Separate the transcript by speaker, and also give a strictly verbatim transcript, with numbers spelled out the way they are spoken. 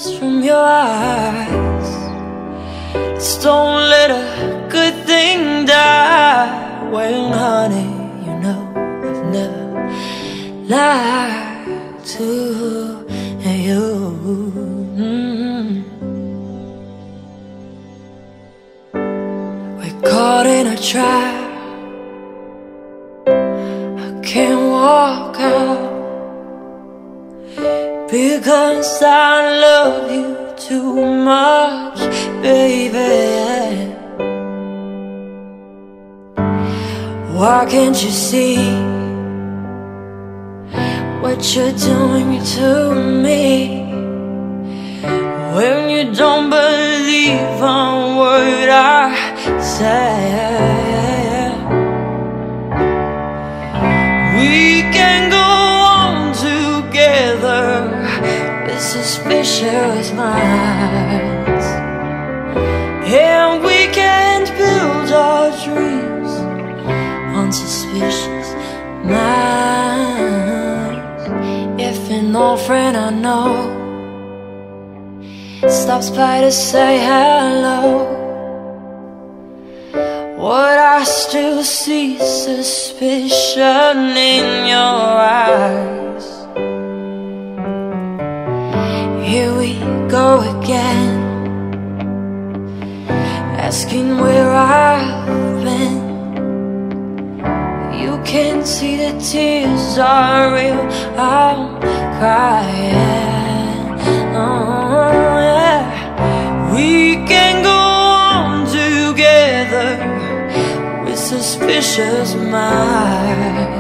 Speaker 1: tears from your eyes. Just don't let a good thing die. Well, honey, you know I've never lied to you. Mm-hmm. We're caught in a trap. I can't walk out because I love you too much, baby. Why can't you see what you're doing to me? When you don't believe a word I say. We can go on together with suspicious minds, and we can't build our dreams on suspicious minds. If an old friend I know stops by to say hello, would I still see suspicion in your eyes? Here we go again, asking where I've been. You can see the tears are real, I'm crying. Oh, yeah. We can go on together with suspicious minds.